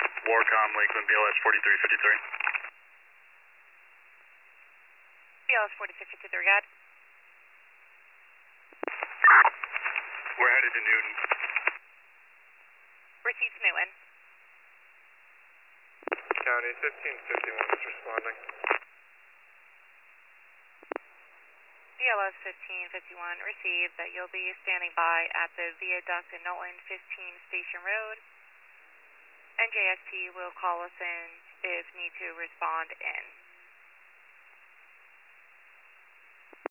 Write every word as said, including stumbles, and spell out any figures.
Warcom, Lakeland, B L S forty-three fifty-three. B L S forty-three fifty-three, got. We're headed to Newton. Received Newton. County fifteen fifty-one is responding. B L S fifteen fifty-one received that you'll be standing by at the Viaduct in Knowlton fifteen Station Road. N J S T will call us in if need to respond in.